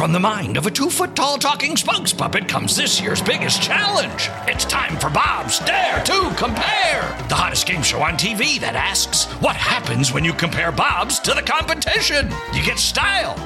From the mind of a 2-foot-tall talking spokes puppet comes this year's biggest challenge. It's time for Bob's Dare to Compare, the hottest game show on TV that asks, what happens when you compare Bob's to the competition? You get style.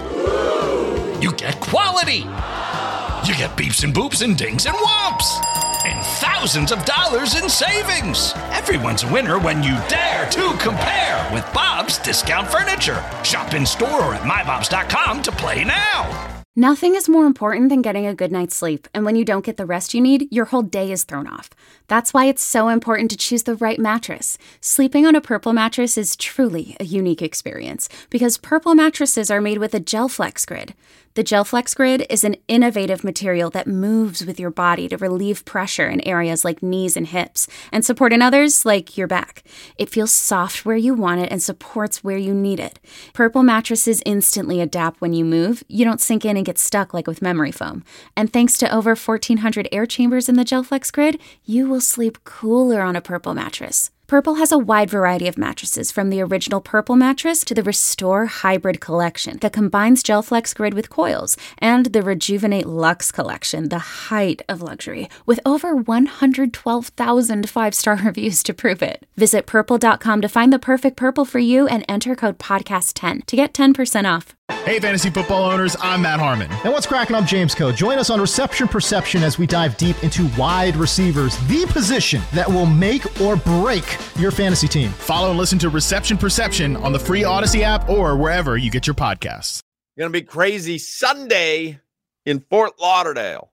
You get quality. You get beeps and boops and dings and whomps. And thousands of dollars in savings. Everyone's a winner when you dare to compare with Bob's Discount Furniture. Shop in store or at mybobs.com to play now. Nothing is more important than getting a good night's sleep, and when you don't get the rest you need, your whole day is thrown off. That's why it's so important to choose the right mattress. Sleeping on a Purple mattress is truly a unique experience, because Purple mattresses are made with a GelFlex Grid. The GelFlex Grid is an innovative material that moves with your body to relieve pressure in areas like knees and hips, and support in others like your back. It feels soft where you want it and supports where you need it. Purple mattresses instantly adapt when you move. You don't sink in and get stuck like with memory foam. And thanks to over 1,400 air chambers in the GelFlex Grid, you will sleep cooler on a Purple mattress. Purple has a wide variety of mattresses, from the original Purple mattress to the Restore Hybrid collection that combines GelFlex Grid with coils, and the Rejuvenate Luxe collection, the height of luxury, with over 112,000 five-star reviews to prove it. Visit purple.com to find the perfect Purple for you and enter code podcast10 to get 10% off. Hey, fantasy football owners, I'm Matt Harmon. And what's cracking? I'm James Coe. Join us on Reception Perception as we dive deep into wide receivers, the position that will make or break your fantasy team. Follow and listen to Reception Perception on the free Odyssey app or wherever you get your podcasts. Going to be crazy Sunday in Fort Lauderdale.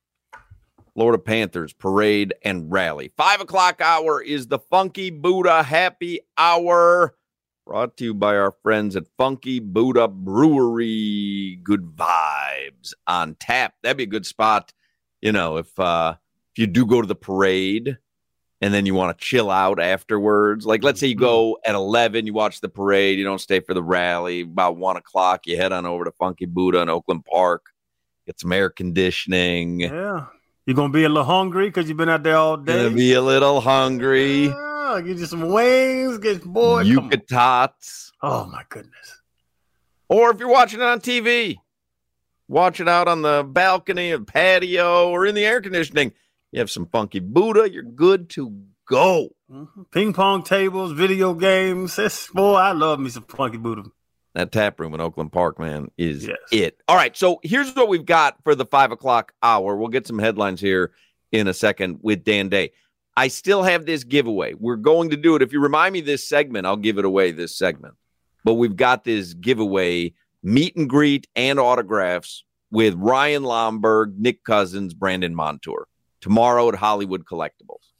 Florida Panthers parade and rally. 5 o'clock hour is the Funky Buddha Happy Hour. Brought to you by our friends at Funky Buddha Brewery. Good vibes on tap. That'd be a good spot, you know, if you do go to the parade and then you want to chill out afterwards. Like, let's say you go at 11, you watch the parade, you don't stay for the rally. About 1 o'clock, you head on over to Funky Buddha in Oakland Park, get some air conditioning. Yeah. You're going to be a little hungry because you've been out there all day. Gonna be a little hungry. Yeah. Get you some wings, get bored. Yucca tots. Oh, my goodness. Or if you're watching it on TV, watch it out on the balcony, or patio, or in the air conditioning. You have some Funky Buddha, you're good to go. Mm-hmm. Ping pong tables, video games. Boy, I love me some Funky Buddha. That tap room in Oakland Park, man, is it. All right, so here's what we've got for the 5 o'clock hour. We'll get some headlines here in a second with Dan Day. I still have this giveaway. We're going to do it. If you remind me this segment, I'll give it away this segment. But we've got this giveaway, meet and greet and autographs with Ryan Lomberg, Nick Cousins, Brandon Montour tomorrow at Hollywood Collectibles.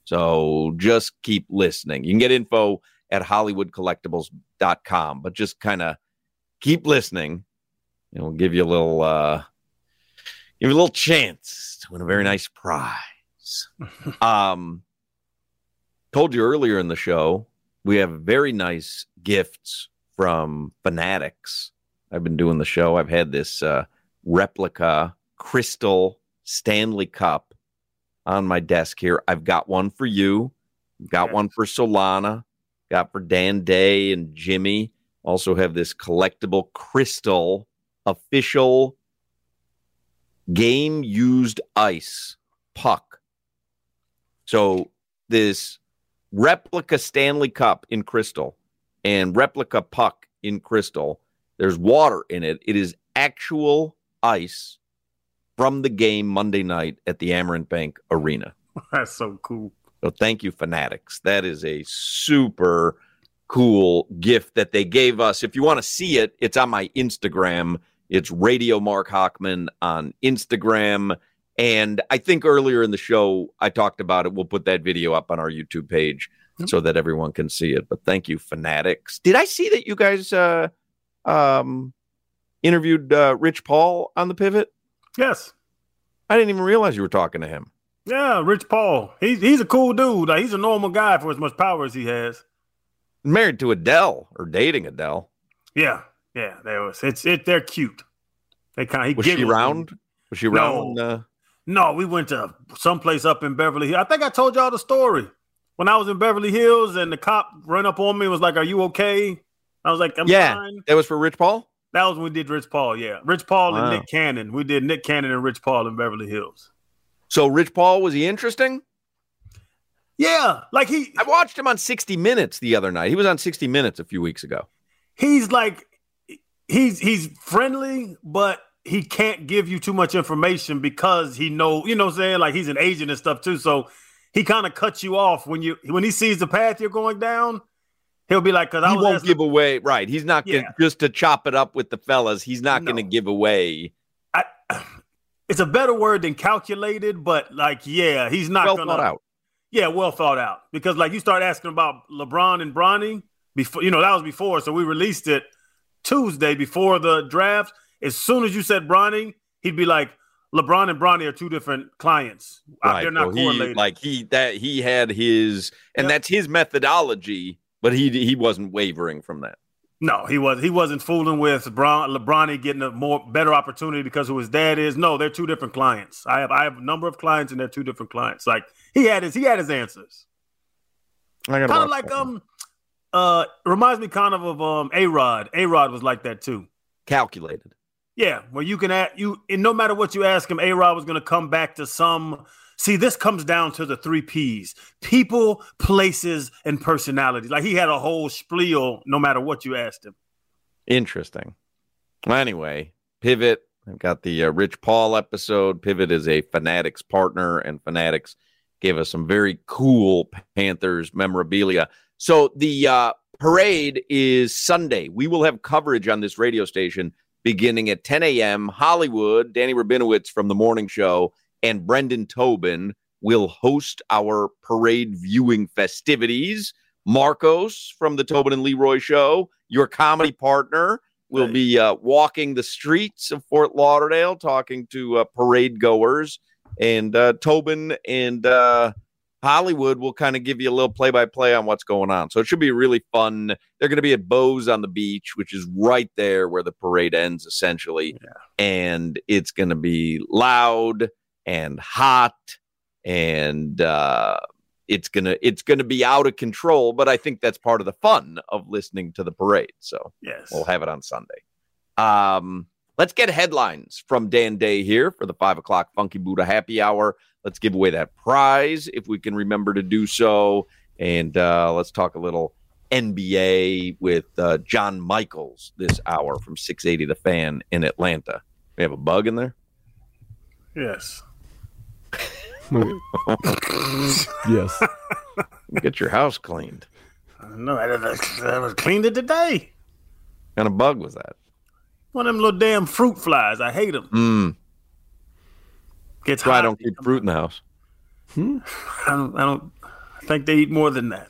So just keep listening. You can get info at hollywoodcollectibles.com, but just kind of keep listening and we'll give you a little chance to win a very nice prize. Told you earlier in the show, we have very nice gifts from Fanatics. I've been doing the show. I've had this replica crystal Stanley Cup on my desk here. I've got one for you. Got one for Solana. Got for Dan Day and Jimmy. Also have this collectible crystal official game used ice puck. So this replica Stanley Cup in crystal and replica puck in crystal, there's water in it. It is actual ice from the game Monday night at the Amerant Bank Arena. That's so cool. So thank you, Fanatics. That is a super cool gift that they gave us. If you want to see it, it's on my Instagram. It's Radio Mark Hochman on Instagram. And I think earlier in the show, I talked about it. We'll put that video up on our YouTube page so that everyone can see it. But thank you, Fanatics. Did I see that you guys interviewed Rich Paul on The Pivot? Yes. I didn't even realize you were talking to him. Yeah, Rich Paul. He's a cool dude. Like, he's a normal guy for as much power as he has. Married to Adele, or dating Adele. Yeah. They're cute. Was she around? Was she around? No, we went to someplace up in Beverly Hills. I think I told y'all the story. When I was in Beverly Hills and the cop ran up on me and was like, "Are you okay?" I was like, I'm fine. That was for Rich Paul? That was when we did Rich Paul, yeah. Rich Paul and Wow. Nick Cannon. We did Nick Cannon and Rich Paul in Beverly Hills. So Rich Paul, was he interesting? Yeah, like I watched him on 60 Minutes the other night. He was on 60 Minutes a few weeks ago. he's like he's friendly, but he can't give you too much information because he know, you know what I'm saying? Like he's an agent and stuff too. So he kind of cuts you off when he sees the path you're going down. He'll be like, because He won't give away. Right. He's not going to, just to chop it up with the fellas. He's not going to give away. It's a better word than calculated, but like, yeah, he's not well going to. thought out. Yeah, well thought out. Because like you start asking about LeBron and Bronny before, you know, that was before. So we released it Tuesday before the draft. As soon as you said Bronny, he'd be like, LeBron and Bronny are two different clients. Right. They're not correlated. He had his, and that's his methodology, but he wasn't wavering from that. No, he wasn't fooling with LeBron getting a better opportunity because who his dad is. No, they're two different clients. I have a number of clients and they're two different clients. Like he had his answers. Kind of like reminds me kind of A-Rod. A-Rod was like that too. Calculated. Yeah, where you can and no matter what you ask him, A-Rod was going to come back to some. See, this comes down to the 3 Ps: people, places, and personality. Like he had a whole spiel no matter what you asked him. Interesting. Well, anyway, Pivot. I've got the Rich Paul episode. Pivot is a Fanatics partner, and Fanatics gave us some very cool Panthers memorabilia. So the parade is Sunday. We will have coverage on this radio station beginning at 10 a.m. Hollywood. Danny Rabinowitz from The Morning Show and Brendan Tobin will host our parade viewing festivities. Marcos from the Tobin and Leroy Show, your comedy partner, will be walking the streets of Fort Lauderdale, talking to parade goers. And Tobin and Hollywood will kind of give you a little play-by-play on what's going on. So it should be really fun. They're going to be at Bo's on the beach, which is right there where the parade ends, essentially. Yeah. And it's going to be loud and hot, and it's gonna be out of control. But I think that's part of the fun of listening to the parade. So yes, we'll have it on Sunday. Let's get headlines from Dan Day here for the 5 o'clock Funky Buddha Happy Hour. Let's give away that prize if we can remember to do so, and let's talk a little NBA with John Michaels this hour from 680 The Fan in Atlanta. We have a bug in there. Yes. Yes. Get your house cleaned. No, I was cleaned it today. What kind of bug was that? One of them little damn fruit flies. I hate them. That's why I don't keep fruit in the house. I think they eat more than that.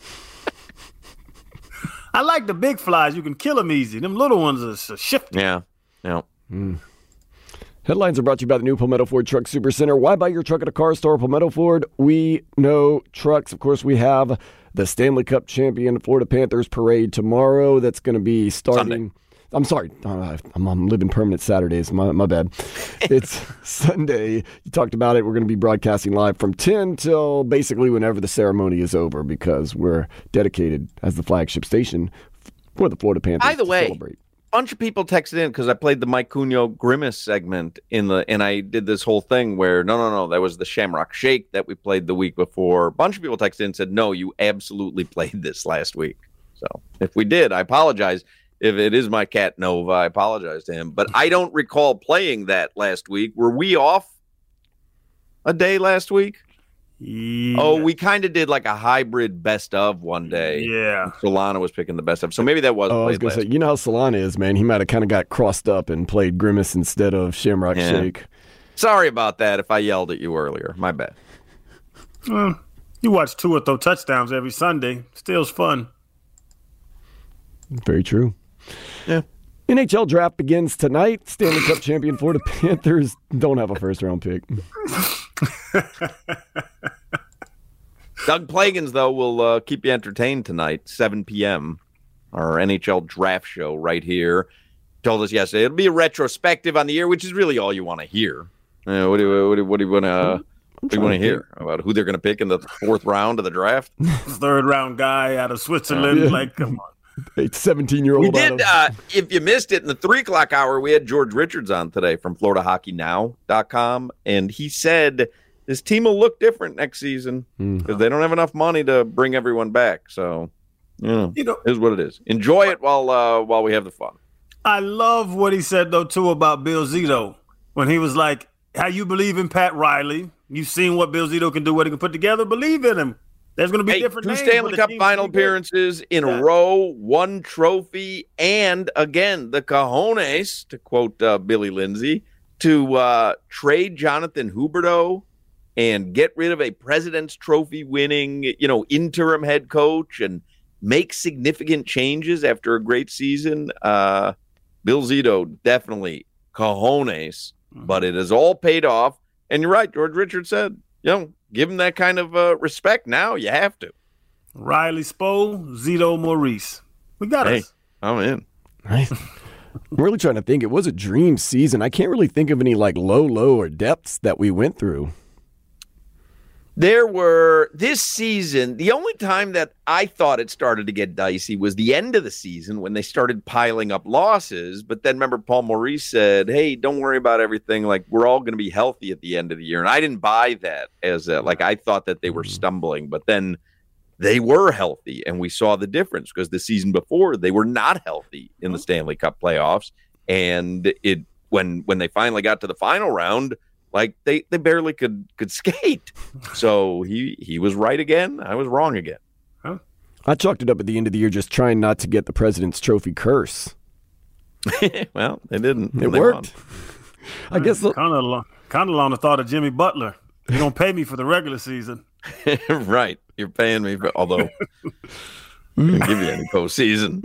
I like the big flies. You can kill them easy. Them little ones are shifty. Yeah. Headlines are brought to you by the new Palmetto Ford Truck Super Center. Why buy your truck at a car store? Palmetto Ford, we know trucks. Of course, we have the Stanley Cup champion Florida Panthers parade tomorrow. That's going to be starting. Sunday. I'm sorry. I'm living permanent Saturdays. My bad. It's Sunday. You talked about it. We're going to be broadcasting live from 10 till basically whenever the ceremony is over because we're dedicated as the flagship station for the Florida Panthers. By the way, celebrate. Bunch of people texted in because I played the Mike Cunio Grimace segment and I did this whole thing where no, that was the Shamrock Shake that we played the week before. A bunch of people texted in and said, no, you absolutely played this last week. So if we did, I apologize. If it is my cat Nova, I apologize to him. But I don't recall playing that last week. Were we off a day last week? Yeah. Oh, we kind of did like a hybrid best of one day. Yeah. Solana was picking the best of. So maybe that was. I was going to say, you know how Solana is, man. He might have kind of got crossed up and played Grimace instead of Shamrock Shake. Sorry about that if I yelled at you earlier. My bad. You watch Tua throw touchdowns every Sunday. Still's fun. Very true. Yeah. NHL draft begins tonight. Stanley Cup champion Florida Panthers don't have a first-round pick. Doug Plagans, though, will keep you entertained tonight, 7 p.m., our NHL draft show right here. Told us yesterday it'll be a retrospective on the year, which is really all you want to hear. What do you want to hear about who they're going to pick in the 4th round of the draft? 3rd round guy out of Switzerland. Yeah. Like, come on. A 17-year-old. We did. If you missed it in the 3:00 hour, we had George Richards on today from FloridaHockeyNow.com, and he said this team will look different next season because they don't have enough money to bring everyone back. So, here's what it is. Enjoy it while we have the fun. I love what he said though too about Bill Zito when he was like, "How you believe in Pat Riley? You've seen what Bill Zito can do, what he can put together. Believe in him." There's going to be different two names, Stanley Cup final appearances in a row, one trophy, and again, the cojones, to quote Billy Lindsay, to trade Jonathan Huberdeau and get rid of a President's Trophy winning, interim head coach and make significant changes after a great season. Bill Zito, definitely cojones, but it has all paid off. And you're right, George Richards said, give him that kind of respect now. You have to. Riley Spo, Zito Maurice. We got us. I'm in. Nice. I'm really trying to think. It was a dream season. I can't really think of any low or depths that we went through. There were this season, the only time that I thought it started to get dicey was the end of the season when they started piling up losses. But then remember, Paul Maurice said, hey, don't worry about everything. We're all going to be healthy at the end of the year. And I didn't buy that as I thought that they were stumbling. But then they were healthy, and we saw the difference because the season before they were not healthy in the Stanley Cup playoffs. And when they finally got to the final round, they barely could skate. So he was right again. I was wrong again. Huh? I chalked it up at the end of the year just trying not to get the President's Trophy curse. Well, they didn't. It worked. I guess kind of along the thought of Jimmy Butler. You're going to pay me for the regular season. Right. You're paying me, although I didn't give you any postseason.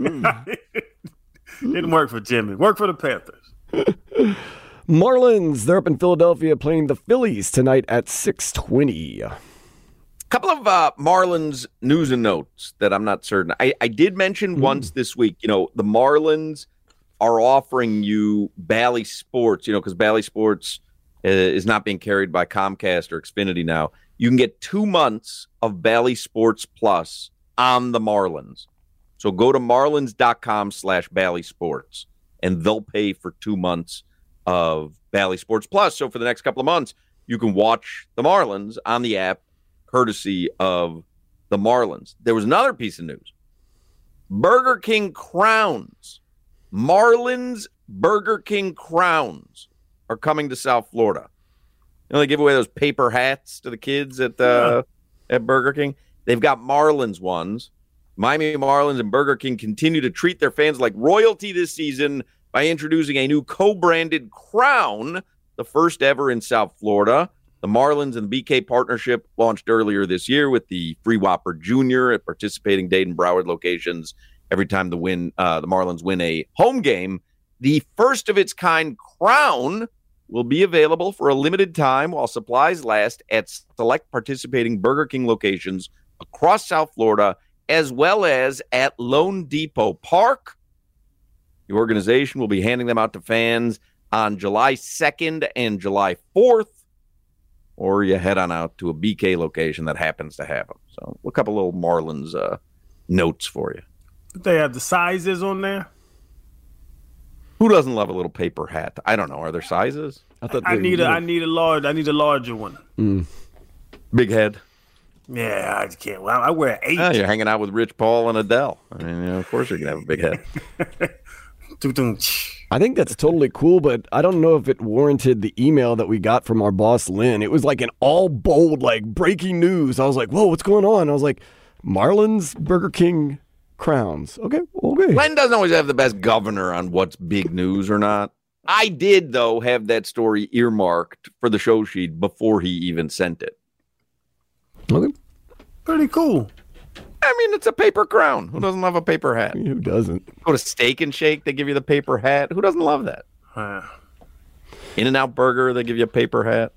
Didn't work for Jimmy. Worked for the Panthers. Marlins, they're up in Philadelphia playing the Phillies tonight at 6:20. A couple of Marlins news and notes that I'm not certain. I did mention once this week, the Marlins are offering you Bally Sports, because Bally Sports is not being carried by Comcast or Xfinity now. You can get 2 months of Bally Sports Plus on the Marlins. So go to marlins.com/Bally Sports, and they'll pay for 2 months of Bally Sports Plus. So for the next couple of months, you can watch the Marlins on the app, courtesy of the Marlins. There was another piece of news. Burger King crowns. Marlins Burger King crowns are coming to South Florida. They give away those paper hats to the kids at Burger King. They've got Marlins ones. Miami Marlins and Burger King continue to treat their fans like royalty this season by introducing a new co-branded crown, the first ever in South Florida. The Marlins and the BK partnership launched earlier this year with the Free Whopper Jr. at participating Dade and Broward locations every time the Marlins win a home game. The first of its kind crown will be available for a limited time while supplies last at select participating Burger King locations across South Florida, as well as at Lone Depot Park. The organization will be handing them out to fans on July 2nd and July 4th, or you head on out to a BK location that happens to have them. So a couple little Marlins notes for you. They have the sizes on there. Who doesn't love a little paper hat? I don't know. Are there sizes? I need a larger one. Big head. Yeah, I can't. Well, I wear 8. Oh, you're hanging out with Rich Paul and Adele. I mean, of course you're gonna have a big head. I think that's totally cool, but I don't know if it warranted the email that we got from our boss, Lynn. It was an all bold, breaking news. I was like, whoa, what's going on? I was like, Marlins Burger King crowns. Okay. Lynn doesn't always have the best governor on what's big news or not. I did, though, have that story earmarked for the show sheet before he even sent it. Okay. Pretty cool. I mean, it's a paper crown. Who doesn't love a paper hat? Who doesn't? Go to Steak and Shake, they give you the paper hat. Who doesn't love that? In-N-Out Burger, they give you a paper hat.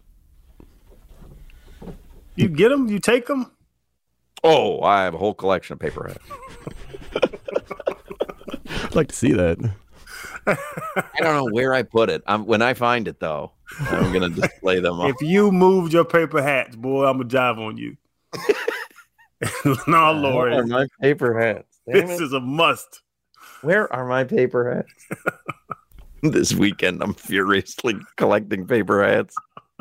You get them? You take them? Oh, I have a whole collection of paper hats. I'd like to see that. I don't know where I put it. When I find it, though, I'm going to display them all. If you moved your paper hats, boy, I'm going to jive on you. No, Lord. My paper hats. This is a must. Where are my paper hats? This weekend, I'm furiously collecting paper hats.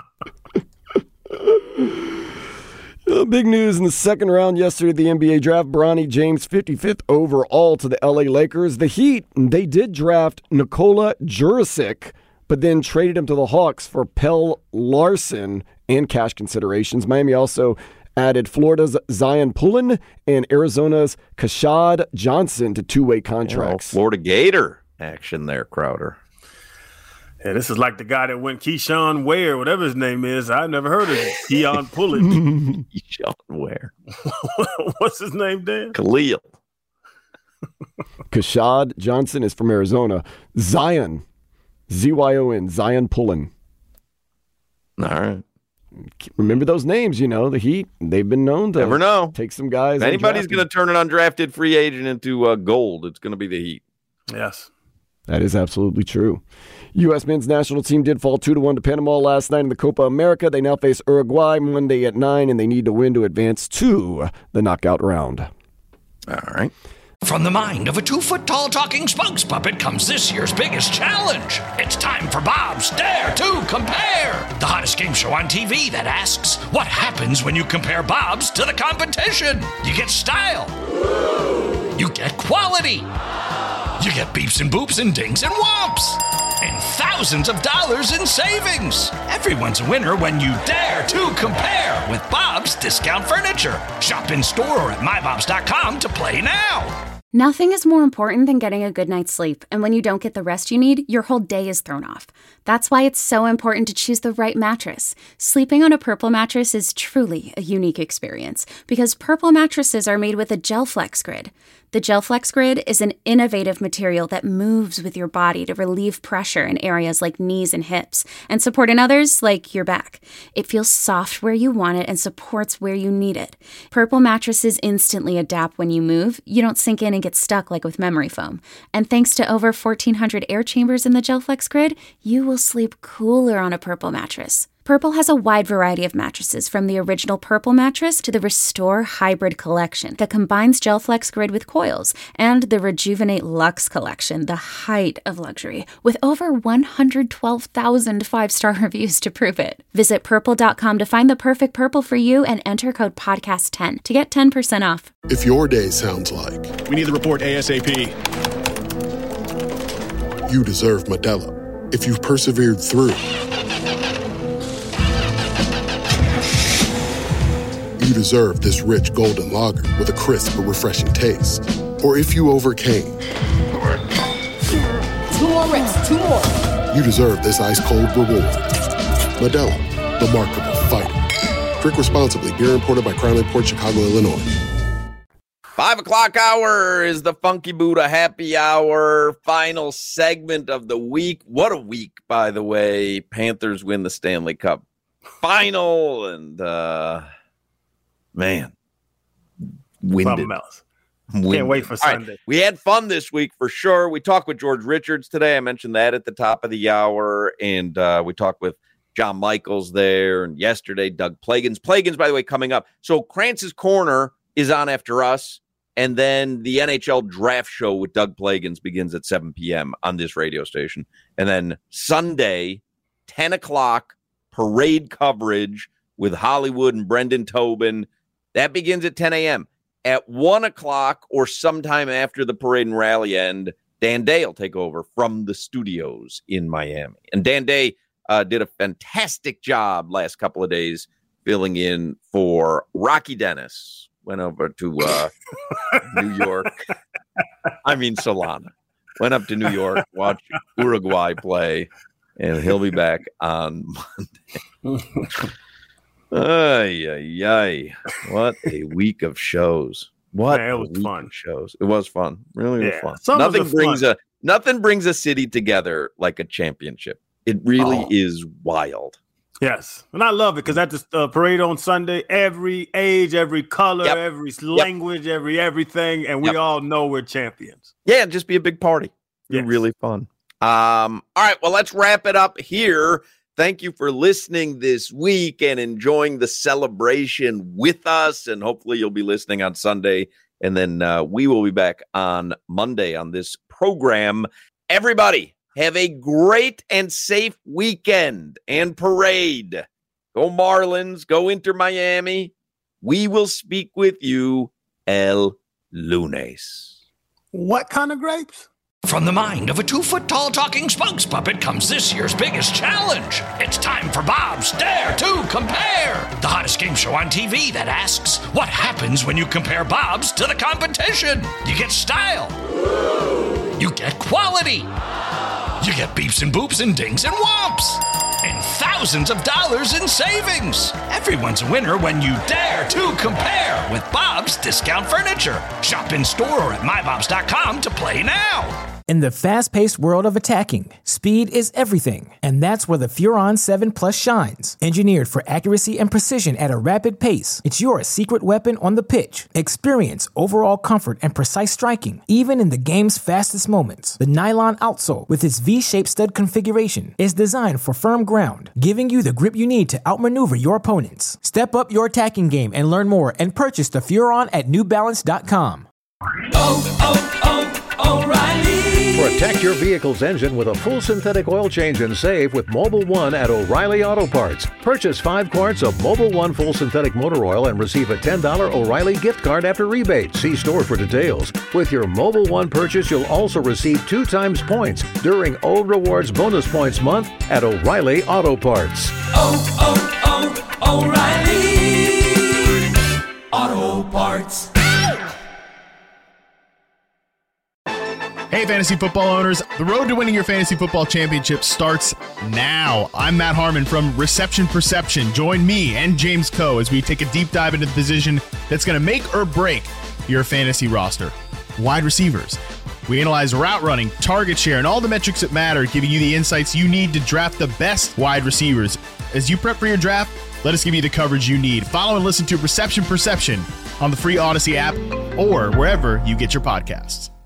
Big news in the second round yesterday of the NBA draft. Bronny James, 55th overall to the LA Lakers. The Heat, they did draft Nikola Jurisic, but then traded him to the Hawks for Pelle Larsson and cash considerations. Miami also added Florida's Zion Pullen and Arizona's Kashad Johnson to two-way contracts. Florida Gator action there, Crowder. Yeah, this is like the guy that went Keyshawn Ware, whatever his name is. I've never heard of Keon Pullen. Keyshawn Ware. What's his name, Dan? Khalil. Kashad Johnson is from Arizona. Zion, Z-Y-O-N, Zion Pullen. All right. Remember those names, the Heat. They've been known to never know. Take some guys. If anybody's going to turn an undrafted free agent into gold, it's going to be the Heat. Yes. That is absolutely true. U.S. men's national team did fall 2-1 to Panama last night in the Copa America. They now face Uruguay Monday at 9, and they need to win to advance to the knockout round. All right. From the mind of a 2-foot-tall talking spokes puppet comes this year's biggest challenge. It's time for Bob's Dare to Compare, the hottest game show on TV that asks, what happens when you compare Bob's to the competition? You get style. You get quality. You get beeps and boops and dings and whomps. And thousands of dollars in savings. Everyone's a winner when you dare to compare with Bob's Discount Furniture. Shop in store or at mybobs.com to play now. Nothing is more important than getting a good night's sleep, and when you don't get the rest you need, your whole day is thrown off. That's why it's so important to choose the right mattress. Sleeping on a Purple mattress is truly a unique experience, because Purple mattresses are made with a GelFlex Grid. The GelFlex Grid is an innovative material that moves with your body to relieve pressure in areas like knees and hips, and support in others like your back. It feels soft where you want it and supports where you need it. Purple mattresses instantly adapt when you move. You don't sink in and get stuck like with memory foam. And thanks to over 1,400 air chambers in the GelFlex Grid, you will sleep cooler on a Purple mattress. Purple has a wide variety of mattresses, from the original Purple mattress to the Restore Hybrid collection that combines GelFlex Grid with coils, and the Rejuvenate Luxe collection, the height of luxury, with over 112,000 5-star reviews to prove it. Visit purple.com to find the perfect Purple for you and enter code podcast10 to get 10% off. If your day sounds like We need the report ASAP. you deserve Modelo. If you've persevered through, you deserve this rich golden lager with a crisp but refreshing taste. Or if you overcame. 2 more reps, 2 more. You deserve this ice-cold reward. Modelo, the Markable Fighter. Drink responsibly. Beer imported by Crown Imports, Chicago, Illinois. 5 o'clock hour is the Funky Buddha Happy Hour, final segment of the week. What a week, by the way. Panthers win the Stanley Cup final, and man, winded. Can't wait for Sunday. Right. We had fun this week for sure. We talked with George Richards today. I mentioned that at the top of the hour. And we talked with John Michaels there. And yesterday, Doug Plagans. Plagans, by the way, coming up. So Krantz's Corner is on after us. And then the NHL Draft Show with Doug Plagans begins at 7 p.m. on this radio station. And then Sunday, 10 o'clock, parade coverage with Hollywood and Brendan Tobin. That begins at 10 a.m. At 1 o'clock or sometime after the parade and rally end, Dan Day will take over from the studios in Miami. And Dan Day did a fantastic job last couple of days filling in for Rocky Dennis. Went over to New York. I mean, Solana. Went up to New York, watched Uruguay play, and he'll be back on Monday. Ay, ay, ay. What a week of shows. What Man, it was fun. Shows. It was fun. Really was fun. Fun. Nothing brings a city together like a championship. It really is wild. Yes. And I love it because at the parade on Sunday, every age, every color, every language, everything, and we all know we're champions. Yeah, just be a big party. Be really fun. All right, well, let's wrap it up here. Thank you for listening this week and enjoying the celebration with us. And hopefully you'll be listening on Sunday. And then we will be back on Monday on this program. Everybody, have a great and safe weekend and parade. Go Marlins, go Inter Miami. We will speak with you el lunes. What kind of grapes? From the mind of a 2-foot-tall talking spokes puppet comes this year's biggest challenge. It's time for Bob's Dare to Compare, the hottest game show on TV that asks, what happens when you compare Bob's to the competition? You get style. You get quality. You get beeps and boops and dings and whomps. And thousands of dollars in savings. Everyone's a winner when you dare to compare with Bob's Discount Furniture. Shop in store or at mybobs.com to play now. In the fast-paced world of attacking, speed is everything, and that's where the Furon 7 Plus shines. Engineered for accuracy and precision at a rapid pace, it's your secret weapon on the pitch. Experience overall comfort and precise striking, even in the game's fastest moments. The nylon outsole, with its V-shaped stud configuration, is designed for firm ground, giving you the grip you need to outmaneuver your opponents. Step up your attacking game and learn more and purchase the Furon at newbalance.com. O'Reilly. Protect your vehicle's engine with a full synthetic oil change and save with Mobil 1 at O'Reilly Auto Parts. Purchase 5 quarts of Mobil 1 full synthetic motor oil and receive a $10 O'Reilly gift card after rebate. See store for details. With your Mobil 1 purchase, you'll also receive 2 times points during Old Rewards Bonus Points Month at O'Reilly Auto Parts. O'Reilly Auto Parts. Hey, fantasy football owners. The road to winning your fantasy football championship starts now. I'm Matt Harmon from Reception Perception. Join me and James Coe as we take a deep dive into the position that's going to make or break your fantasy roster. Wide receivers. We analyze route running, target share, and all the metrics that matter, giving you the insights you need to draft the best wide receivers. As you prep for your draft, let us give you the coverage you need. Follow and listen to Reception Perception on the free Odyssey app or wherever you get your podcasts.